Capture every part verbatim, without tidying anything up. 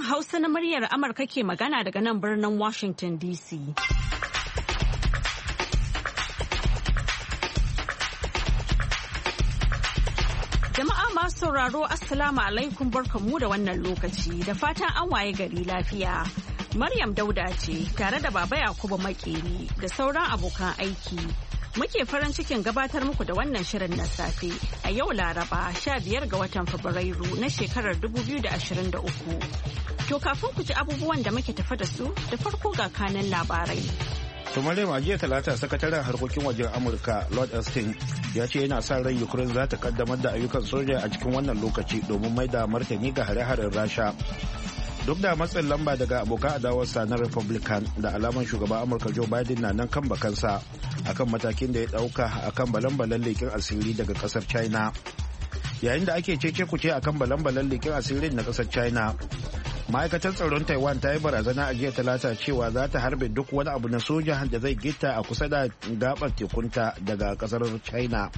Hausa na muryar Amurka ke magana daga nan birnin Washington D C. Jama'a masu sauraro Assalamu alaikum barkanmu da wannan lokaci da fatan an waye gari lafiya. Maryam Dauda ce tare da Baba Yakubu Makeri da sauran abokan aiki. Muke farin cikin gabatar muku da wannan shirin na safe a yau Laraba sha biyar ga watan Fabrairu na shekarar dubu biyu da ashirin da uku. To kafin ku ji abubuwan da muke tafa da su da farko ga kanan labarai. To Maryam, a jiya Talata sakataren harkokin wajen Amurka Lord Austin ya ce yana sa ran Ukraine za ta kaddamar da ayyukan soja a cikin wannan lokaci domin mai da martani ga hare-haren Rasha. Duk da matsin lamba daga abokan adawarsa na Republican da alaman shugaban Amurka Joe Biden na nan kan bakansa akan matakin da ya dauka akan balan-balan leƙen asiri daga kasar China. Yayin da ake cece kuce akan balan-balan leƙen asirin na kasar China, ma'aikatar tsaron Taiwan ta yi barazana a jiya Talata cewa za ta harbe duk wani abu na soja da zai gita a kusa da gabar tekunta daga kasar China.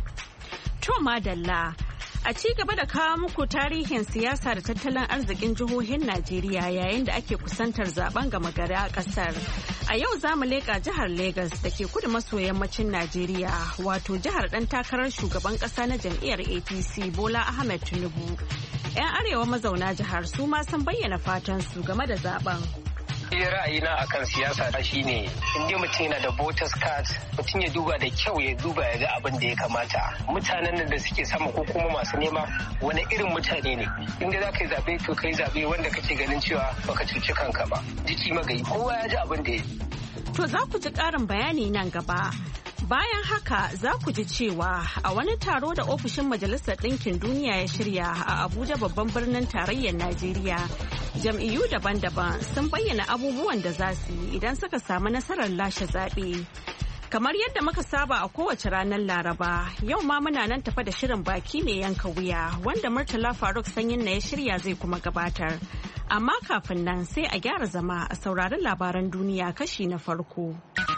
To madalla. A ci gaba da kawo muku tarihin siyasa da tattalin arzikin jihohin Najeriya yayin da ake kusantar zaben gama gari a kasar. A yau za mu leƙa jihar Legas da ke kudu maso yammacin Najeriya, wato jihar ɗan takarar shugaban ƙasa na jam'iyyar A P C Bola Ahmed Tinubu. 'Yan arewa mazauna jihar su ma sun bayyana fatan su game da zaben. Iya ra'ayina akan siyasa shine inda mutum yana da voters card, mutum ya duba da kyau, ya duba ya ga abin da ya kamata. Mutanen da suke sama ko kuma masu nema wani irin mutane ne. Inda za ka yi zaɓe to ka yi zaɓe wanda kake ganin cewa baka cuci kanka ba. Jiki magayi kowa ya ji abin da ya yi. To za ku ji ƙarin bayani nan gaba. Bayan haka za ku ji cewa a wani taro da ofishin Majalisar Ɗinkin Duniya ya shirya a Abuja babban birnin tarayyar Najeriya, jam'iyyu daban-daban sun bayyana abubuwan da za su yi idan suka samu nasarar lashe zaɓe. Kamar yadda muka saba a kowace ranar Laraba, yau ma muna nan tafa da shirin baki mai yanka wuya wanda Murtala Faruk Sanyin na ya shirya zai kuma gabatar. Amma kafin nan sai a gyara zama a saurari labaran duniya kashi na farko.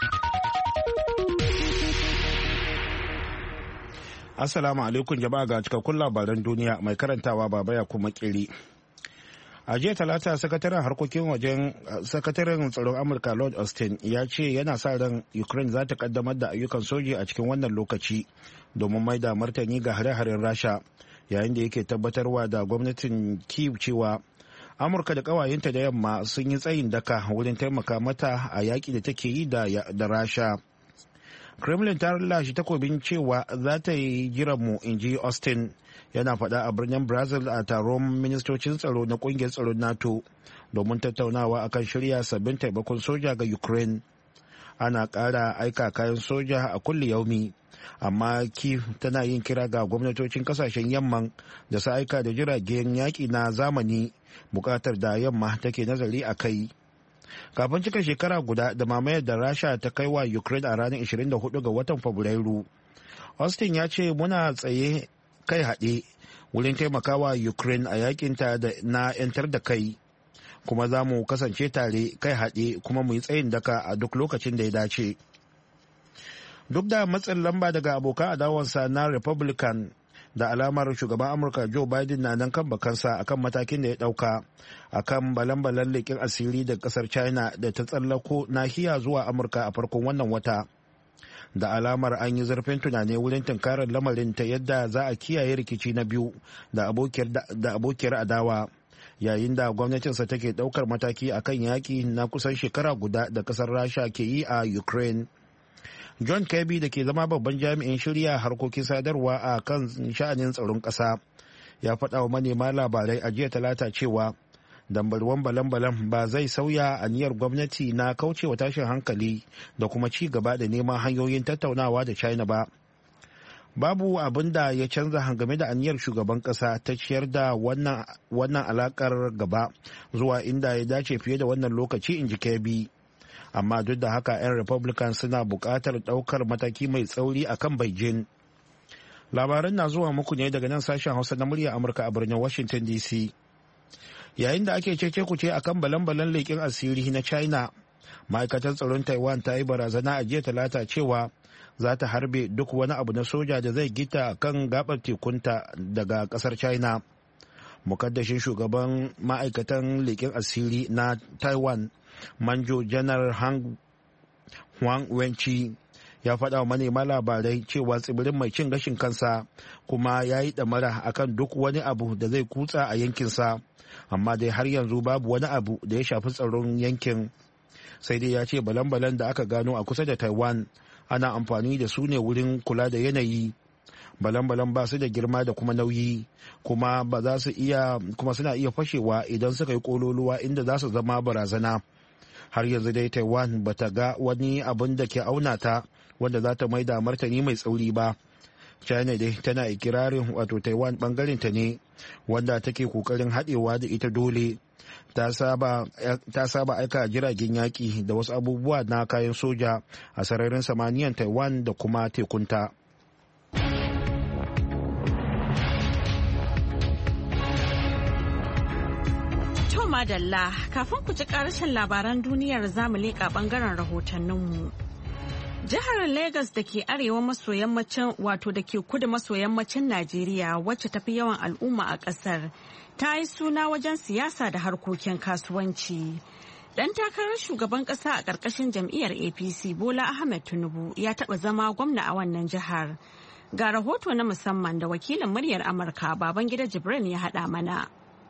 Assalamu alaikum jama'a ga cikakkun labaran duniya mai karantawa Baba Yakubu Makeri. A jiya Talata sakataren harkokin wajen sakataren tsaron Amurka Lord Austin ya ce yana sa ran Ukraine za ta kaddamar da ayyukan soji a cikin wannan lokaci domin mai da martani ga hare-haren Rasha, yayin da yake tabbatarwa da gwamnatin Kyiv cewa Amurka da ƙawayenta da yamma sun yi tsayin daka wurin taimaka mata a yaƙi da take yi da Rasha. Kremlin ta lashe takobin cewa za ta yi jiranmu, in ji Austin, yana faɗa a birnin Brazil a taron ministocin tsaro na ƙungiyar tsaron NATO domin tattaunawa akan shirya sabbin taimakon soja ga Ukraine. Ana ƙara aika kayan soja a kulli yaumi, amma Kyiv tana yin kira ga gwamnatocin kasashen yamman da su aika da jiragen yaƙi na zamani, buƙatar da yamma take nazari a kai. Kafin cika shekara guda da mamayar da Rasha ta kai wa Ukraine a ranar ashirin da hudu ga watan Fabrairu, Austin ya ce muna tsaye kai haɗe wurin taimakawa Ukraine a yakinta na 'yantar da kai, kuma za mu kasance tare kai haɗe kuma mu yi tsayin daka a duk lokacin da ya dace. Duk da matsin lamba daga abokan adawarsa na Republican, da alamar shugaban Amurka Joe Biden na nan kan bakansa akan matakin da ya dauka akan balan-balan leƙen asiri da kasar China da ta tsallako nahiya zuwa Amurka a farkon wannan wata. Da alamar an yi zurfin tunani wurin tunkarar lamarin ta yadda za a kiyaye rikici na biyu da abokiyar adawa, yayin da gwamnatinsa take daukar mataki akan yaƙi na kusan shekara guda da kasar Rasha ke yi a Ukraine. John Kirby da ke zama babban jami'in shirya harkokin sadarwa a kan sha'anin tsaron ƙasa ya faɗa wa manema labarai a jiya Talata cewa dambarwan balan-balan ba zai sauya aniyar gwamnati na kaucewa tashin hankali da kuma ci gaba da neman hanyoyin tattaunawa da China ba. Babu abin da ya canza game da aniyar shugaban ƙasa ta ciyar da wannan, wannan alakar gaba zuwa inda ya dace fiye da wannan lokaci, in ji Kirby. Amma duk da haka 'yan Republican suna buƙatar ɗaukar mataki mai tsauri a kan Beijing. Labaran na zuwa muku ne daga nan sashen Hausa na murya Amurka a birnin Washington D C. Yayin da ake cece kuce a kan balan-balan leƙen asiri na China, ma'aikatar tsaron Taiwan ta yi barazana a jiya Talata cewa za ta harbe duk wani abu na soja da zai gita kan gabar tekunta daga ƙasar China. mukaddashin shugaban ma'aikatan leƙen asiri na Taiwan Manjo Janar Huang Wenchi ya faɗa wa manema labarai cewa tsibirin mai cin gashin kansa kuma ya yi ɗamara akan duk wani abu da zai kutsa a yankinsa, amma dai har yanzu babu wani abu da ya shafi tsaron yankin. Sai dai ya ce balan-balan da aka gano a kusa da Taiwan ana amfani da su ne wurin kula da yanayi. Balan-balan ba su da girma da kuma nauyi, kuma ba za su iya kuma suna iya fashewa idan suka yi kololuwa inda za su zama barazana. Har yanzu dai Taiwan bata ga wani abin da ke auna ta wanda za ta maida martani mai tsauri ba. China dai tana ikirarin wato Taiwan bangaren ta ne wanda take kokarin haɗewa da ita dole. Ta saba aika jiragen yaƙi da wasu abubuwa na kayan soja a sararin samaniyan Taiwan da kuma tekunta. To madalla, kafin ku ji ƙarshen labaran duniyar zamu leƙa ɓangaren rahotanninmu. Jihar Legas da ke arewa maso yammacin wato da ke kudu maso yammacin Najeriya wacce tafi yawan al'umma a ƙasar ta yi suna wajen siyasa da harkokin kasuwanci. Dan takarar shugaban ƙasa a ƙarƙashin jam'iyyar A P C Bola Ahmed Tinubu ya taɓa zama gwamna a wannan jihar. Ga rahoto na musamman da wakilin muryar Amurka Babangida Jibrin ya haɗa mana.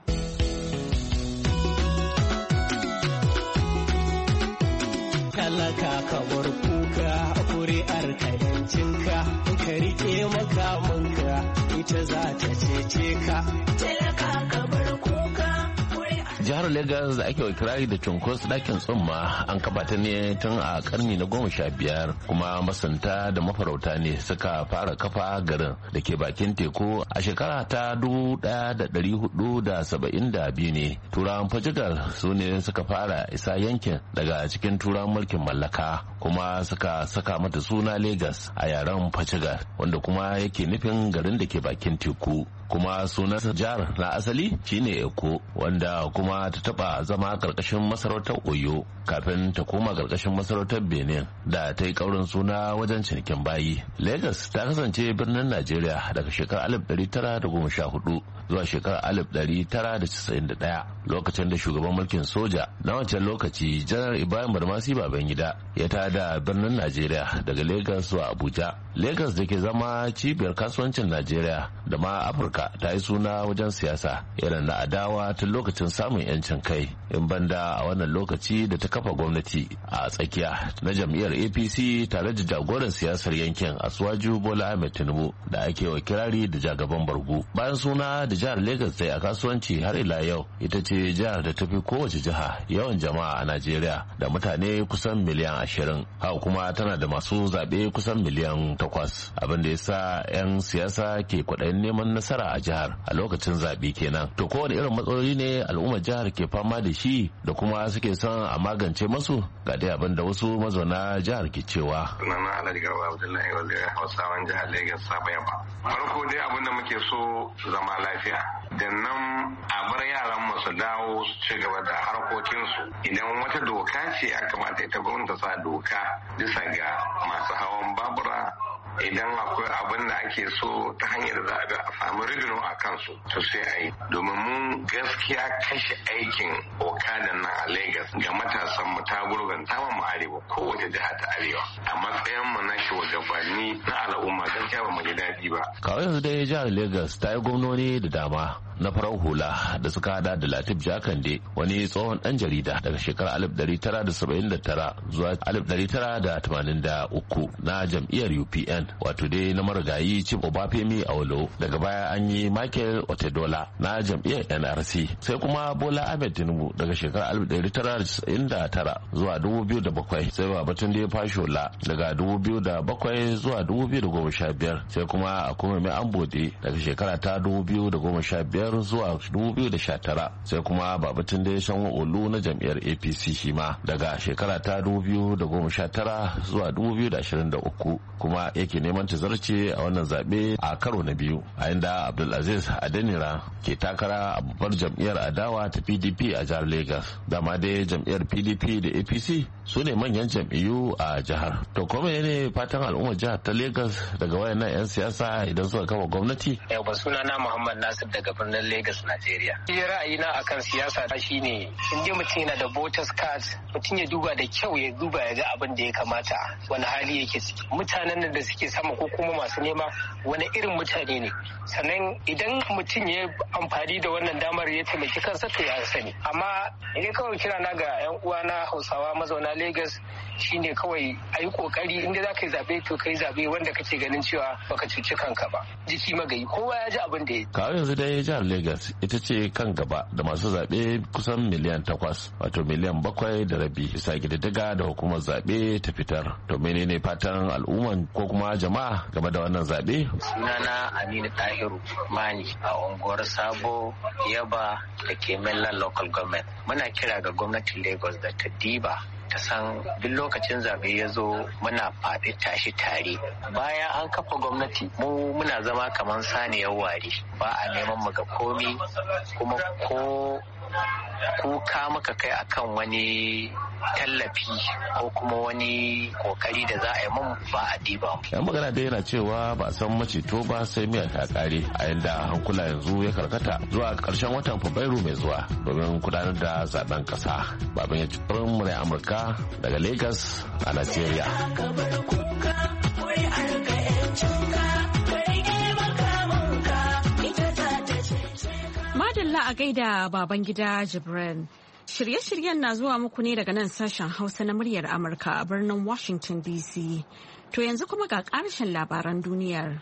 Talaka ka bar kuka kuri'ar ka yancinka ka rike makamanka ita za ta cece ka. Talaka ka bar kuka. Jihar Legas da ake kirari da cunkos dakin tsumma an kafa ta ne tun a karni na goma sha biyar kuma masanta da mafarauta ne suka fara kafa garin da ke bakin teku a shekara ta dubu daya da dari hudu da saba'in da biyu ne. Turawan Portugal su ne suka fara isa yankin daga cikin turawan mulkin mallaka kuma suka saka mata suna Legas a yaren Portugal wanda kuma yake nufin garin da ke bakin teku. Kuma sunan jihar na asali shine Eko wanda kuma ta taba zama karkashin masarautar Oyo kafin ta koma karkashin masarautar Benin da ta yi kaurin suna wajen cinikin bayi. Lagos ta kasance birnin Najeriya daga shekarar alif ɗari tara da goma sha hudu zuwa shekarar alif ɗari tara da casa'in da ɗaya lokacin da shugaban mulkin soja na wancan lokaci Janar Ibrahim Badamasi Babangida ya tada birnin Najeriya daga Lagos zuwa Abuja. Lagos da ke zama cibiyar kasuwancin Najeriya da ma Afirka ta yi suna wajen siyasa irin na adawa tun lokacin samun yancin kai in banda a wannan lokaci da ta kafa gwamnati a tsakiya na jam'iyyar A P C tare da jagoran siyasar yankin Asuwaju Bola Ahmed Tinubu da ake wa kirari da jagaban bargu. Bayan suna da jihar Lagos ta yi a kasuwanci har ila yau ita ce jihar da ta fi kowace jiha yawan jama'a a Najeriya da mutane kusan miliyan ashirin. Haka kuma tana da masu zaɓe kusan miliyan takwas abin da ya sa 'yan siyasa ke kwaɗayin neman nasara a jihar a lokacin zaɓe kenan. To kowane irin matsaloli ne al'ummar jihar ke fama da shi da kuma suke son a magance masu ga dai abin da wasu mazauna jihar ke cewa. Sunana Alhaji Garba Abdullahi wanda ya Hausawan jihar Lagos Saba Yaba. Farko dai abin da muke so zama lafiya. Da nan a bar yaran mu su dawo su ci gaba da harkokinsu. Idan wata doka ce ya kamata ita gwamnati sa doka bisa ga masu hawan babura idan akwai abin da ake so ta hanyar da za a samu rigino a kansu to sai a yi domin mun gaskiya kashe aikin okadan nan a Lagos ga matasan mu ta gurganta mu arewa kowace jiha ta arewa a matsayin mu na shugabanni na al'umma gaskiya ba mu ji daɗi ba. Kawai yanzu dai jihar Lagos ta yi gwamnoni da dama na farar hula da suka hada da Latif Jakande wani tsohon dan jarida daga shekarar alif ɗari tara da saba'in da tara zuwa alif ɗari tara da tamanin da uku na jam'iyyar U P N wato dai na marigayi Chief Obafemi Awolowo. Daga baya an yi Michael Otedola na jam'iyyar N R C sai kuma Bola Ahmed Tinubu daga shekarar alif ɗari tara da casa'in da tara zuwa dubu biyu da bakwai sai Babatunde Fashola daga dubu biyu da bakwai zuwa dubu biyu da goma sha biyar sai kuma Akumemi Ambode daga shekara ta dubu biyu da goma sha biyar zuwa dubu biyu da sha tara sai kuma Babatunde Sanwo-Olu na jam'iyyar A P C shi ma daga shekara ta dubu biyu da goma sha tara zuwa dubu biyu da ashirin da uku kuma yake neman tazarce a wannan zaɓe a karo na biyu a inda Abdulaziz Adenira ke takara a babbar jam'iyyar adawa ta P D P a jihar Lagos. Dama dai jam'iyyar P D P da A P C su ne manyan jam'iyyu a jihar. To kuma ne fatan al'ummar jihar ta Lagos daga wayannan 'yan siyasa idan suka kafa gwamnati? Yau ba suna na Muhammad Nasir daga birnin mazaunan Lagos, Najeriya. Ni ra'ayina akan siyasa shine in dai mutum yana da voters card, mutum ya duba da kyau, ya duba ya ga abin da ya kamata, wani hali yake ciki. Mutanen da suke sama ko kuma masu nema wani irin mutane ne. Sannan idan mutum ya amfani da wannan damar ya taimaki kansa to ya sani. Amma idan kawai kira na ga 'yan uwa na Hausawa mazauna Lagos shine kawai a yi kokari inda za ka yi zaɓe to ka yi zaɓe wanda kake ganin cewa baka cuci kanka ba. Jiki magayi kowa ya ji abin da ya. Kawo yanzu dai jihar Lagos ita ce kan gaba da masu zaɓe kusan miliyan takwas wato miliyan bakwai da rabi bisa ƙididdiga da hukumar zaɓe ta fitar. To menene fatan al'umman ko kuma jama'a game da wannan zaɓe? Sunana Aminu Tahiru Mani a unguwar Sabo Yaba da ke Mainland Local Government. Muna kira ga gwamnatin Lagos da ta diba ta san duk lokacin zaɓe ya zo muna faɗi tashi tare. Bayan an kafa gwamnati mu muna zama kamar saniyar ware ba a neman mu ga komi kuma ko kuka muka kai akan wani tallafi ko kuma wani kokari da za a yi mun ba a diba. Yan magana dai yana cewa ba san maceto ba sai miya ta kare a yanda hankula yanzu ya karkata zuwa karshen watan Fabrairu mai zuwa domin gudanar da zaben kasa. Baban ya ci murai Amurka daga Lagos a Najeriya. Madalla a gaida baban gida Jibrin. Shirye-shiryen na zuwa muku ne daga nan sashen Hausa na muryar Amurka a birnin Washington D C. To yanzu kuma ga ƙarshen labaran duniyar.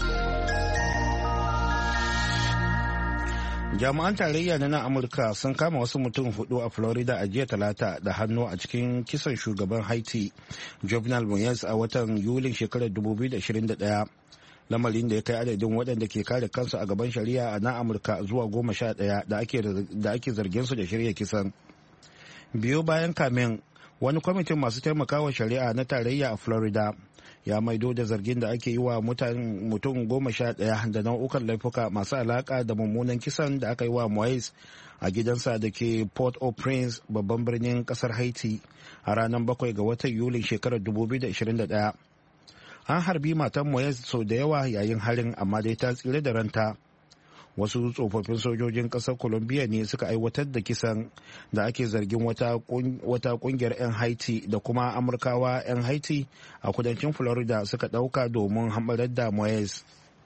Jami'an tarayya na nan Amurka sun kama wasu mutum hudu a Florida a jiya talata da hannu a cikin kisan shugaban Haiti, Jovenel Moise a watan Yulin shekarar dubu biyu da ashirin da ɗaya. Lamarin da ya kai adadin waɗanda ke kare kansu a gaban shari'a a nan Amurka zuwa goma sha ɗaya da ake zargin su da shirya kisan. Biyo bayan kamin, wani kwamitin masu taimakawa shari'a na tarayya a Florida ya maido da zargin da ake yi wa mutum goma sha ɗaya da nau'ukan laifuka masu alaƙa da mummunan kisan da aka yi wa Moise a gidansa da ke Port-au-Prince, babban birnin ƙasar Haiti, a ranar bakwai ga watan Yulin shekarar dubu biyu da ashirin da ɗaya. An harbi matan Moise sau da yawa yayin harin, amma dai ta tsire da ranta. Wasu tsofaffin sojojin ƙasar Colombia ne suka aiwatar da kisan da ake zargin wata kungiyar 'yan Haiti da kuma Amurkawa 'yan Haiti a kudancin Florida suka ɗauka domin hambarar da Moise.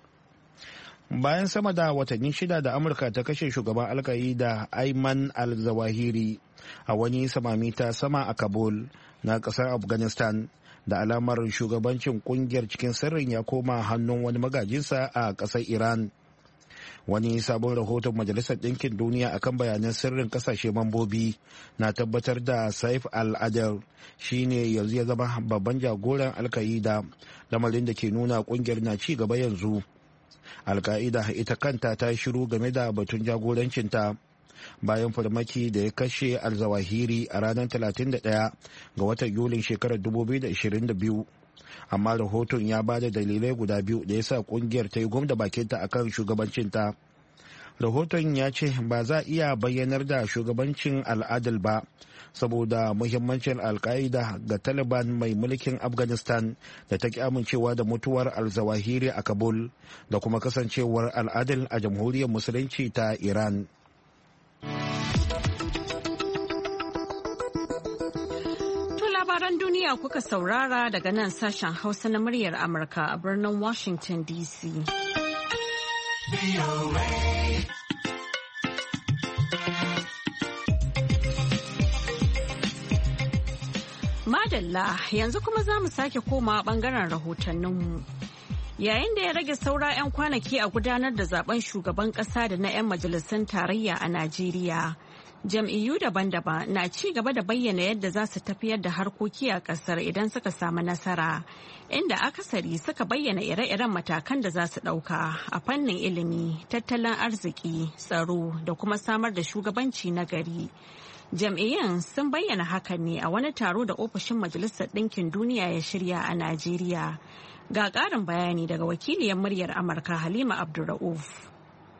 Bayan sama da watanni shida da Amurka ta kashe shugaban Al-Qaida Ayman al-Zawahiri a wani samami ta sama a Kabul na ƙasar Afghanistan, da alamar shugabancin kungiyar cikin sirrin ya koma hannun wani magajinsa a ƙasar Iran. Wani sabon rahoton Majalisar Ɗinkin Duniya akan bayanan sirrin ƙasashe mambobi na tabbatar da Saif al-Adel shi ne yanzu ya zama babban jagoran Al-Qaida, lamarin da ke nuna kungiyar na ci gaba yanzu. Al-Qaida ita kanta ta shiru game da batun jagorancinta bayan farmaki da ya kashe al-Zawahiri a ranar talatin da ɗaya ga watan Yulin shekarar dubu biyu da ashirin da biyu. Amma rahoton ya ba da dalilai guda biyu da ya sa kungiyar ta yi gwam da bakinta akan shugabancinta. Rahoton ya ce ba za a iya bayyanar da shugabancin al'adal ba saboda muhimmancin al-Qaida ga Taliban mai mulkin Afghanistan da ta ki amincewa da mutuwar al-Zawahiri a Kabul da kuma kasancewar al'adal a jamhuriyar musulunci ta Iran. Labaran duniya kuka saurara daga nan sashen Hausa na muryar Amurka a birnin Washington D C. Madalla, yanzu kuma za mu sake koma bangaren rahotanninmu. Yayin da ya rage saura 'yan kwanaki a gudanar da zaben shugaban kasa da na 'yan majalisun tarayya a Najeriya. Jam'iyyu daban-daban na ci gaba da bayyana yadda za su tafiyar da harkoki a kasar idan suka samu nasara, inda akasari suka bayyana ire-iren matakan da za su ɗauka a fannin ilimi, tattalin arziki, tsaro da kuma samar da shugabanci na gari. Jam'iyyun sun bayyana hakan ne a wani taro da ofishin Majalisar Ɗinkin Duniya ya shirya a Najeriya. Ga ƙarin bayani daga wakiliyar muryar Amurka Halima Abdulra'uf.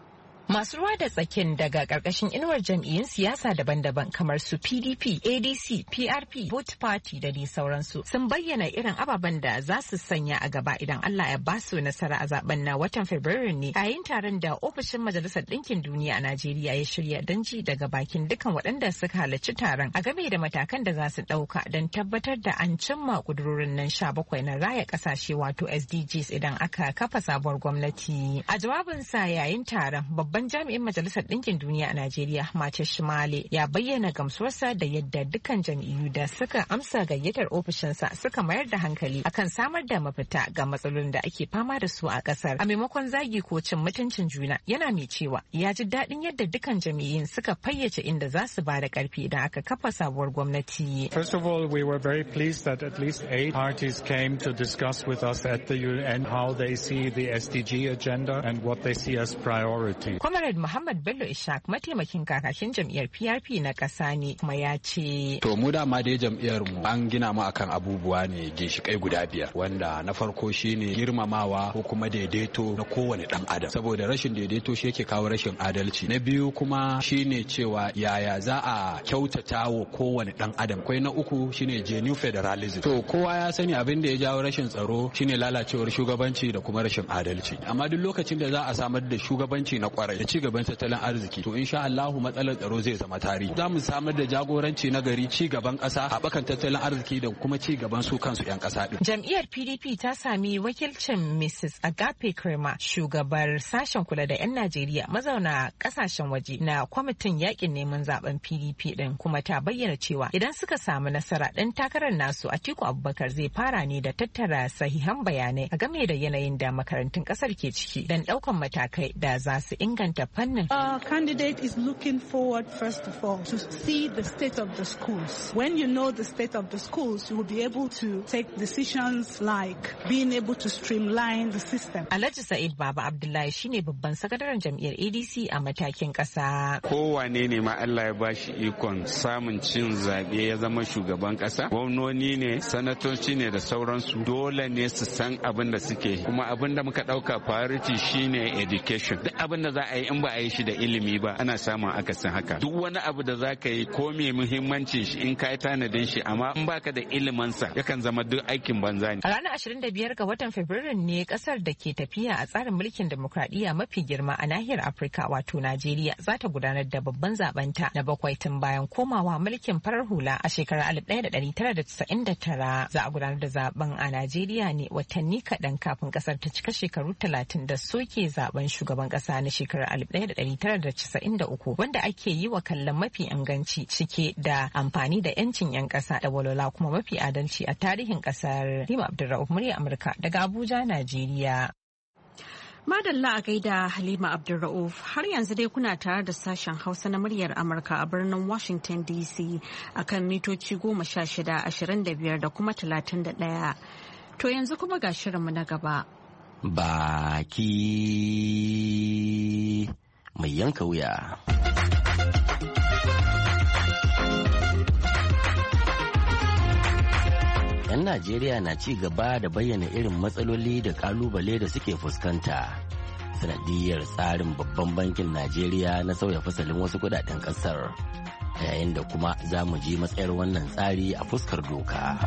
Masu ruwa da tsakin daga ƙarƙashin inuwar jam'iyyun siyasa daban-daban kamar su P D P, A D C, P R P, Vote Party da dai sauransu sun bayyana irin ababen da za su sanya a gaba idan Allah ya ba su nasara a zaben na watan Fabrairu ne yayin taron da ofishin Majalisar Ɗinkin Duniya a Najeriya ya shirya don ji daga bakin dukkan waɗanda suka halarci taron a game da matakan da za su ɗauka don tabbatar da an cimma ƙudurorin nan sha bakwai na raya ƙasashe wato S D Gs idan aka kafa sabuwar gwamnati. A jawabinsa yayin taron babban jami'in Majalisar Ɗinkin Duniya a Najeriya Mace Shimale ya bayyana gamsuwarsa da yadda dukkan jam'iyyu da suka amsa gayyatar ofishinsa suka mayar da hankali akan samar da mafita ga matsalolin da ake fama da su a ƙasar a maimakon zagi ko cin mutuncin juna. Yana mai cewa ya ji daɗin yadda dukkan jam'iyyun suka fayyace inda za su ba da ƙarfi idan aka kafa sabuwar gwamnati. First of all, we were very pleased that at least eight parties came to discuss with us at the U N how they see the S D G agenda and what they see as priority. Comrade Muhammad Bello Ishaq mataimakin kakakin jam'iyyar P R P na ƙasa ne kuma ya ce. To mu dama dai jam'iyyar mu an gina mu akan abubuwa ne ginshiƙai guda biyar wanda na farko shine girmamawa ko kuma daidaito na kowane ɗan adam saboda rashin daidaito shi yake kawo rashin adalci. Na biyu kuma shine cewa yaya za a kyautata wa kowane ɗan adam. Kwai na uku shine genuine federalism. To kowa ya sani abin da ya jawo rashin tsaro shine lalacewar shugabanci da kuma rashin adalci. Amma duk lokacin da za a samar da shugabanci na kwarai da ci gaban tattalin arziki to insha Allahu matsalar tsaro zai zama tarihi. Za mu samar da jagoranci na gari, ci gaban ƙasa, haɓakan tattalin arziki da kuma ci gaban su kansu 'yan ƙasa din. Jam'iyyar P D P ta sami wakilcin Missus Agape Krema, shugabar sashen kula da 'yan Najeriya mazauna ƙasashen waje na kwamitin yakin neman zaben P D P din, kuma ta bayyana cewa idan suka samu nasara ɗan takarar nasu Atiku Abubakar zai fara ne da tattara sahihan bayanai a game da yanayin da makarantun ƙasar ke ciki don ɗaukan matakai da za su inganta fannin. Our candidate is looking forward first of all to see the state of the schools. When you know the state of the schools, you will be able to take decisions like being able to streamline the system. Alhaji Sa'id Baba Abdullahi shine babban sakataren jam'iyyar A D C a matakin ƙasa. Kowane ne ma Allah ya bashi ikon samun cin zaɓe ya zama shugaban ƙasa. Gwamnoni ne, sanatoci ne da sauransu dole ne su san abin da suke. Kuma abin da muka ɗauka priority shine education. Duk abin da za a yi in ba a yi shi da ilimi ba ana samun akasin haka. Duk wani abu da za ka yi ko mai muhimmanci shi in ka yi tanadin shi amma in baka da ilimansa yakan zama duk aikin banza ne. A ranar ashirin da biyar ga watan Fabrairu ne kasar da ke tafiya a tsarin mulkin demokradiyya mafi girma a nahiyar Afirka wato Najeriya za ta gudanar da babban zabenta na bakwai tun bayan komawa mulkin farar hula a shekarar alif ɗaya da ɗari tara da casa'in da tara. Za a gudanar da zaben a Najeriya ne watanni kaɗan kafin kasar ta cika shekaru talatin da soke zaben shugaban ƙasa na shekarar alif ɗaya da ɗari tara da casa'in da uku wanda ake yi wa kallon mafi inganci cike da amfani da 'yancin 'yan ƙasa da walwala kuma mafi adalci a tarihin ƙasar. Halima Abdulra'uf, murya Amurka daga Abuja, Najeriya. Madalla a gaida Halima Abdulra'uf, har yanzu dai kuna tare da sashen Hausa na muryar Amurka a birnin Washington D C akan mitoci goma sha shida, ashirin da biyar da kuma talatin da ɗaya. To yanzu kuma ga shirinmu na gaba. Baki mai yanka wuya. 'Yan Najeriya na ci gaba da bayyana irin matsaloli da kalubale da suke fuskanta sanadiyar tsarin babban bankin Najeriya na sauya fasalin wasu kudaden kasar, yayin da kuma za mu ji matsayar wannan tsari a fuskar doka.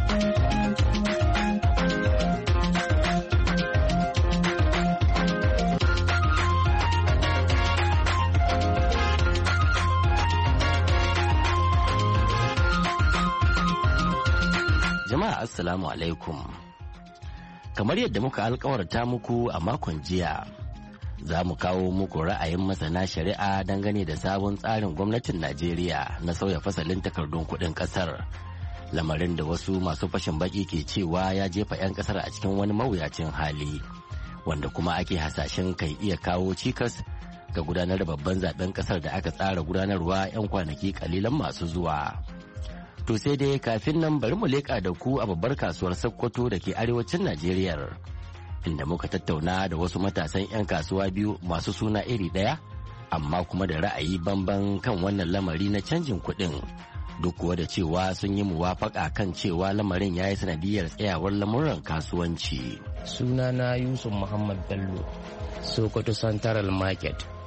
Jama'a assalamu alaikum. Kamar yadda muka alkawarta muku a makon jiya, za mu kawo muku ra'ayin masana shari'a dangane da sabon tsarin gwamnatin Najeriya na sauya fasalin takardun kuɗin ƙasar. Lamarin da wasu masu fashin baki ke cewa ya jefa 'yan ƙasar a cikin wani mawuyacin hali, wanda kuma ake hasashen kai iya kawo cikas ga gudanar da babban zaben ƙasar da aka tsara gudanarwa 'yan kwanaki kalilan masu zuwa. To sai dai kafin nan bari mu leƙa da ku a babbar kasuwar Sokoto da ke arewacin Najeriya, inda muka tattauna da wasu matasan 'yan kasuwa biyu masu suna iri ɗaya amma kuma da ra'ayi bamban kan wannan lamari na canjin kuɗin, duk kuwa da cewa sun yi muwafaka kan cewa lamarin ya yi sanadiyar tsayawar lamuran kasuwanci. Sunana Yusuf Muhammad Bello, Sokoto Central Market.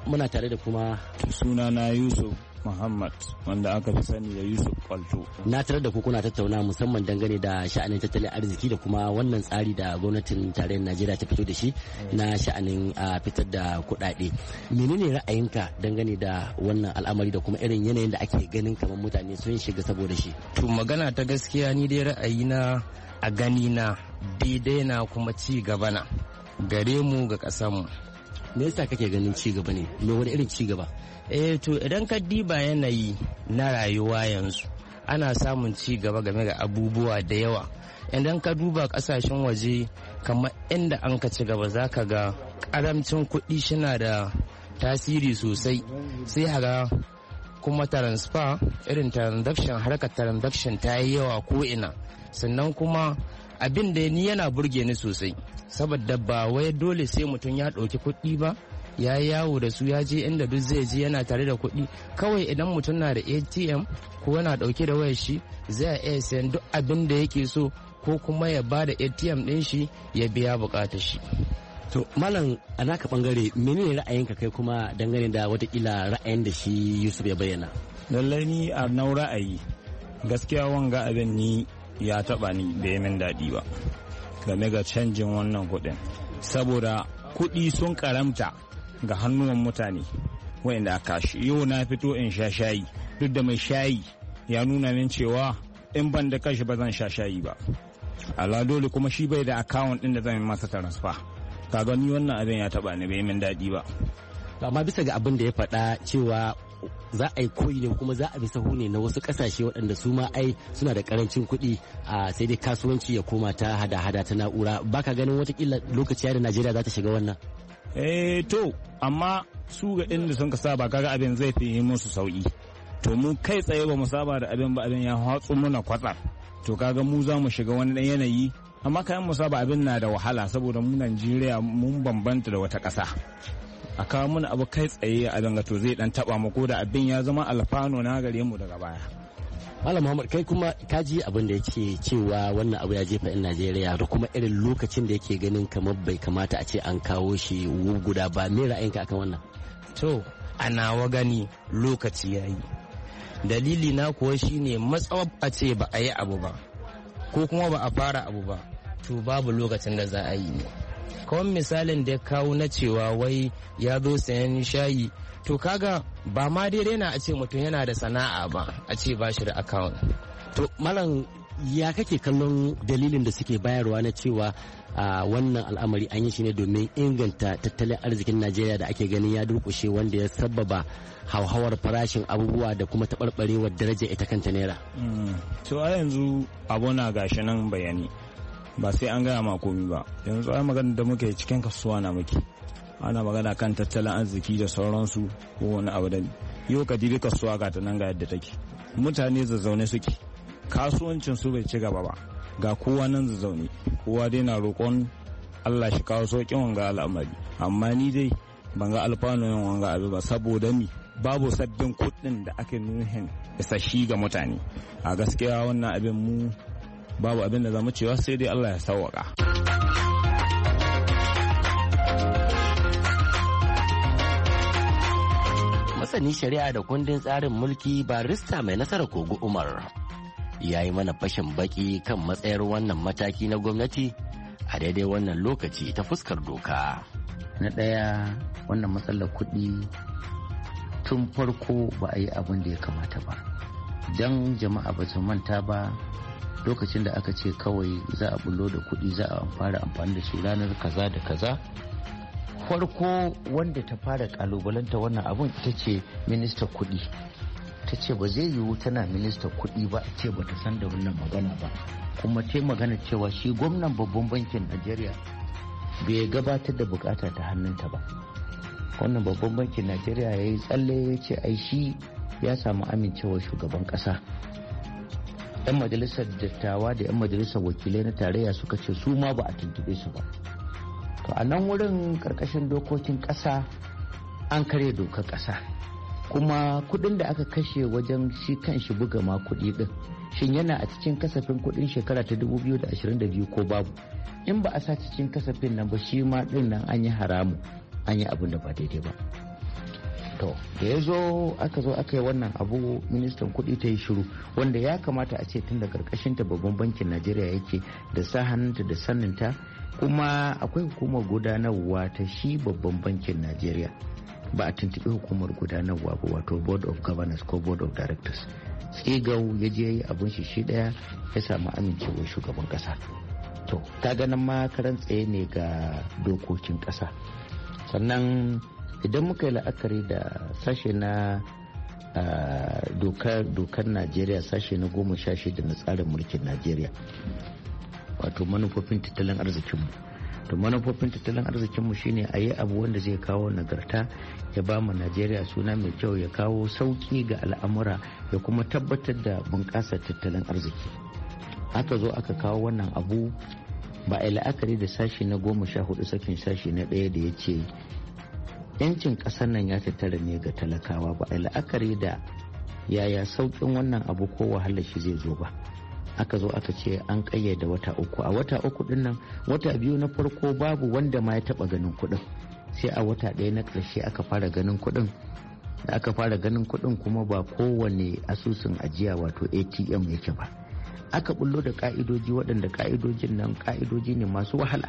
muna tare da kuma sunana Yusuf Muhammad wanda aka fi sani da Yusuf Kwalto. Na tare da ku kuna tattauna musamman dangane da sha'anin tattalin arziki da kuma wannan tsari da gwamnatin tarayyar Najeriya ta fito da shi na sha'anin fitar da kuɗaɗe. Menene ra'ayinka dangane da wannan al'amari da kuma irin yanayin da ake ganin kamar mutane sun shiga saboda shi? To magana ta gaskiya ni dai ra'ayina a gani na daidai na kuma ci gaba na gare mu ga ƙasar mu. Me yasa kake ganin ci gaba ne? Me wani irin ci gaba? Eh to idan ka diba yanayi na rayuwa yanzu ana samun ci gaba game ga abubuwa da yawa. Idan ka duba kasashen waje kamar inda an ka ci gaba za ka ga karamcin kuɗi shina da tasiri sosai, sai haga kuma transfer irin transaction harkar transaction ta yi yawa ko ina. Sannan kuma abin da ni yana burge ni sosai saboda ba wai dole sai mutum ya ɗauki kuɗi ba ya yawo da su ya je inda duk zai je yana tare da kuɗi. Kawai idan mutum na da A T M ko yana ɗauke da wayar shi zai iya sayan duk abin da yake so ko kuma ya ba da A T M ɗin shi ya biya buƙatar shi. To malam a naka bangare menene ra'ayinka kai kuma dangane da watakila ra'ayin da shi Yusuf ya bayyana? Lallai ni a nau ra'ayi gaskiya wanga abin ni ya taɓa ni bai min daɗi ba game ga canjin wannan kuɗin saboda kuɗi sun karamta ga hannuwan mutane wa'inda aka shi. Yau na fito in sha shayi duk da mai shayi ya nuna min cewa in ban da kashi ba zan sha shayi ba. Ala dole kuma shi bai da akawun ɗin da zan masa transfer. Kaga ni wannan abin ya taba ni bai min daɗi ba. Amma bisa ga abin da ya faɗa cewa za a yi koyi ne kuma za a bi sahu ne na wasu kasashe waɗanda su ma ai suna da karancin kuɗi a sai dai kasuwanci ya koma ta hada-hada ta na'ura. Baka ganin watakila lokaci da Najeriya za ta shiga wannan? Eh to amma su ga inda sun ka saba kaga abin zai fi musu sauki. To mu kai tsaye ba mu saba da abin ba, abin ya hatsu muna kwatsar. To kaga mu za mu shiga wani ɗan yanayi amma kayan mu saba abin na da wahala saboda mu Najeriya mun bambanta da wata ƙasa. A kawo mana abu kai tsaye a danga to zai dan taba mu ko da abin ya zama alfano na gare mu daga baya. Malam Muhammad kai kuma ka ji abin da yake cewa wannan abu ya jefa 'yan Najeriya da kuma irin lokacin da yake ganin kamar bai kamata a ce an kawo shi guda ba. Me ra'ayinka akan wannan? To a nawa gani lokaci yayi. Dalili na kuwa shine matsawar a ce ba a yi abu ba ko kuma ba a fara abu ba to babu lokacin da za a yi ne. Kawai misalin da ya kawo na cewa wai ya zo sayan shayi to kaga ba ma daidai na a ce mutum yana da sana'a ba a ce ba shi da account. To malam ya kake kallon dalilin da suke bayarwa na cewa a wannan al'amari an yi shi ne domin inganta tattalin arzikin Najeriya da ake ganin ya durkushe wanda ya sababa hauhawar farashin abubuwa da kuma taɓarɓarewar darajar ita kanta naira. To a yanzu abu na gashi nan bayani ba sai an gaya ma komi ba. Yanzu ai magana da muke cikin kasuwa na muke ana magana kan tattalin arziki da sauransu ko wani abu da yau ka dibi kasuwa ga ta nan ga yadda take mutane zazzaune suke kasuwancin su bai ci gaba ba ga kowa nan zazzaune kowa dai na roƙon Allah shi kawo sauƙin wanga al'amari amma ni dai ban ga alfanun wanga abu ba saboda ni babu sabbin kuɗin da ake nuhin isashi ga mutane a gaskiya wannan abin mu babu abin da zamu cewa sai dai Allah ya sauwaka. Masani shari'a da kundin tsarin mulki barista mai nasara Kogo Umar ya yi mana fashin baki kan matsayar wannan mataki na gwamnati a daidai wannan lokaci ta fuskar doka. Na ɗaya wannan matsalar kuɗi tun farko ba a yi abin da ya kamata ba don jama'a ba su manta ba lokacin da aka ce kawai za a bullo da kuɗi za a fara amfani da shi ranar kaza da kaza farko wanda ta fara kalubalanta wannan abun ita ce ministan kuɗi ta ce ba zai yiwu tana ministan kuɗi ba a ce ba ta san da wannan magana ba kuma ta magana cewa shi gwamnan babban bankin najeriya bai gabatar da bukata ta hannunta ba wannan babban bankin najeriya ya yi tsalle ya ce ai shi ya samu amincewar shugaban kasa yan majalisar dattawa da yan majalisar wakilai na tarayya suka ce su ma ba a tuntube su ba to a nan wurin karkashin dokokin kasa an karya dokar kasa kuma kudin da aka kashe wajen shi kan shi buga ma kudi din shin yana a cikin kasafin kudin shekara ta dubu biyu da ashirin da biyu ko babu in ba a sa cikin kasafin nan ba shi ma din nan an yi haramu an yi abin da ba daidai ba to da ya zo aka zo aka yi wannan abu ministan kuɗi ta yi shiru wanda ya kamata a ce tun da karkashin ta babban bankin najeriya yake da sa hannunta da saninta kuma akwai hukumar gudanarwa ta shi babban bankin najeriya ba a tuntuɓi hukumar gudanarwa ba wato board of governors ko board of directors tsigau ya je yi abin shi shi daya ya samu amincewar shugaban kasa to ta ganin ma karan tsaye ne ga dokokin kasa. Sannan idan muka yi la'akari da sashe na dokar najeriya sashe na goma sha shida na tsarin mulkin najeriya wato manufofin tattalin arzikinmu to manufofin tattalin arzikinmu shine a yi abu wanda zai kawo nagarta ya ba mu najeriya suna mai kyau ya kawo sauki ga al'amura ya kuma tabbatar da bunƙasar tattalin arziki. Aka zo aka kawo wannan abu ba a yi la'akari da sashi na goma sha hudu sakin sashi na ɗaya da ya ce yancin ƙasar nan ya tattara ne ga talakawa ba a yi la'akari da yaya sauƙin wannan abu ko wahalar shi zai zo ba. Aka zo aka ce an ƙayyade wata uku a wata uku din nan wata biyu na farko babu wanda ma ya taɓa ganin kuɗin sai a wata ɗaya na ƙarshe aka fara ganin kuɗin da aka fara ganin kuɗin kuma ba kowane asusun ajiya wato A T M yake ba. Aka bullo da ka'idoji waɗanda ka'idojin nan ka'idoji ne masu wahala.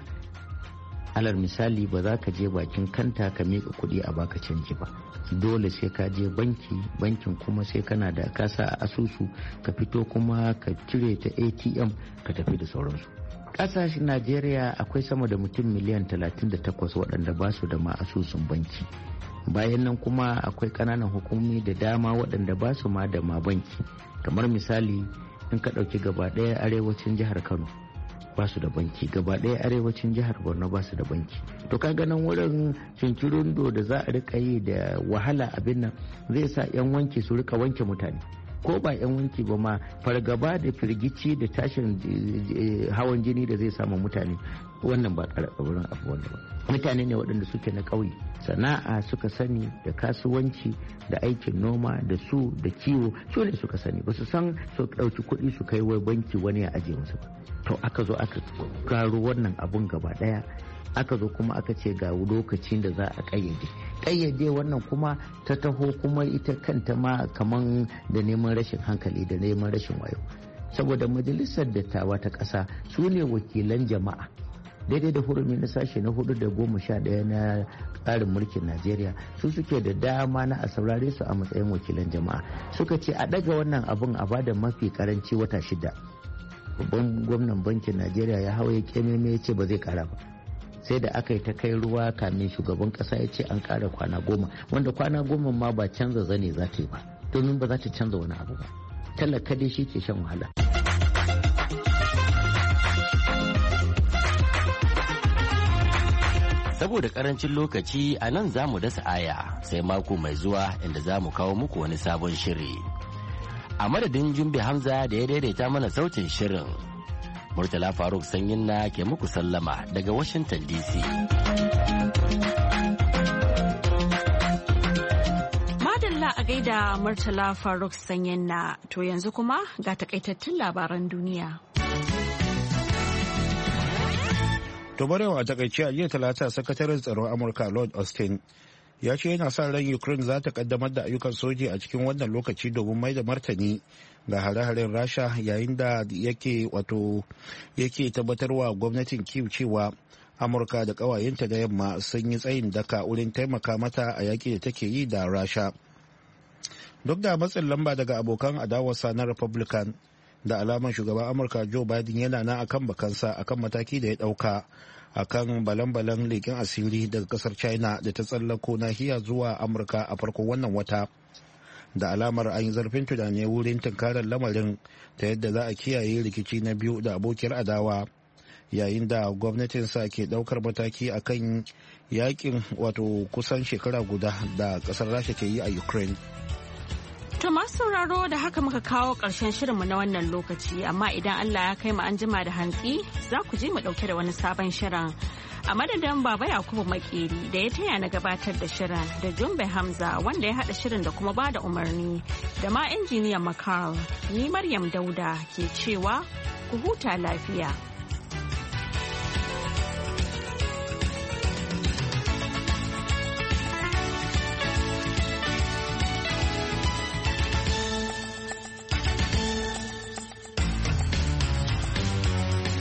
Alal misali ba za ka je bakin kanta ka miƙa kuɗi a baka canji ba dole sai ka je banki bankin kuma sai kana da kasa a asusu ka fito kuma ka cire ta A T M ka tafi da sauransu. Ƙasashen Najeriya akwai sama da mutum miliyan talatin da takwas waɗanda ba su da ma asusun banki. Bayan nan kuma akwai ƙananan hukumomi da dama waɗanda ba su ma da ma banki kamar misali in ka ɗauki gaba ɗaya arewacin jihar Kano ba su da banki gaba ɗaya arewacin jihar Borno ba su da banki to ka ganin wurin cincirundo da za a rika yi da wahala abin nan zai sa yan wanki su rika wanke mutane ko ba yan wanki ba ma fargaba da firgici da tashin hawan jini da zai samu mutane wannan ba ƙarƙarin abu wanda ba mutane ne waɗanda suke na ƙauye sana'a suka sani da kasuwanci da aikin noma da su da kiwo su ne suka sani ba su san su ɗauki kuɗi su kai wai banki wani ya ajiye musu ba to aka zo aka karo wannan abun gaba ɗaya aka zo kuma aka ce ga lokacin da za a ƙayyade ƙayyade wannan kuma ta taho kuma ita kanta ma kaman da neman rashin hankali da neman rashin wayo saboda majalisar dattawa ta ƙasa su ne wakilan jama'a daidai da hurumi na sashe na hudu da goma sha ɗaya na tsarin mulkin najeriya su suke da dama na a saurare su a matsayin wakilan jama'a suka ce a ɗaga wannan abun a bada mafi karanci wata shida babban gwamnan bankin najeriya ya hau ya kememe ya ce ba zai kara ba sai da aka yi ta kai ruwa kamin shugaban kasa ya ce an kara kwana goma wanda kwana goma ma ba canza zane za ta yi ba domin ba za ta canza wani abu ba talaka dai shi ke shan wahala. Saboda karancin lokaci a nan za mu dasa aya sai mako mai zuwa inda za mu kawo muku wani sabon shiri. A madadin Jumbe Hamza da ya daidaita mana sautin shirin. Murtala Faruk Sanyin na ke muku sallama daga Washington D C. Madalla a gaida Murtala Faruk Sanyin na to yanzu kuma ga takaitattun labaran duniya. To barewa a takaice a jiya talata sakataren tsaron Amurka Lord Austin ya ce yana sa ran Ukraine za ta kaddamar da ayyukan soji a cikin wannan lokaci domin mai da martani ga hare-haren Rasha yayin da yake wato yake tabbatarwa gwamnatin Kyiv cewa Amurka da ƙawayenta da yamma sun yi tsayin daka wurin taimaka mata a yaƙi da take yi da Rasha. Duk da matsin lamba daga abokan adawarsa na Republican da alaman shugaban Amurka Joe Biden yana na akan bakansa akan mataki da ya ɗauka akan balan-balan leƙen asiri daga ƙasar China da ta tsallako nahiya zuwa Amurka a farkon wannan wata. Da alamar an yi zarfin tunani wurin tunkarar lamarin ta yadda za a kiyaye rikici na biyu da abokiyar adawa yayin da gwamnatinsa ke ɗaukar mataki akan yakin wato kusan shekara guda da ƙasar Rasha ke yi a Ukraine. To masu sauraro da haka muka kawo ƙarshen shirinmu na wannan lokaci amma idan Allah ya kai mu an jima da hantsi za ku je mu ɗauke da wani sabon shirin. A madadin Baba Yakubu Makeri da ya taya na gabatar da shirin da Jumbe Hamza wanda ya haɗa shirin da kuma ba da umarni da ma injiniyan Makar ni Maryam Dauda ke cewa ku huta lafiya.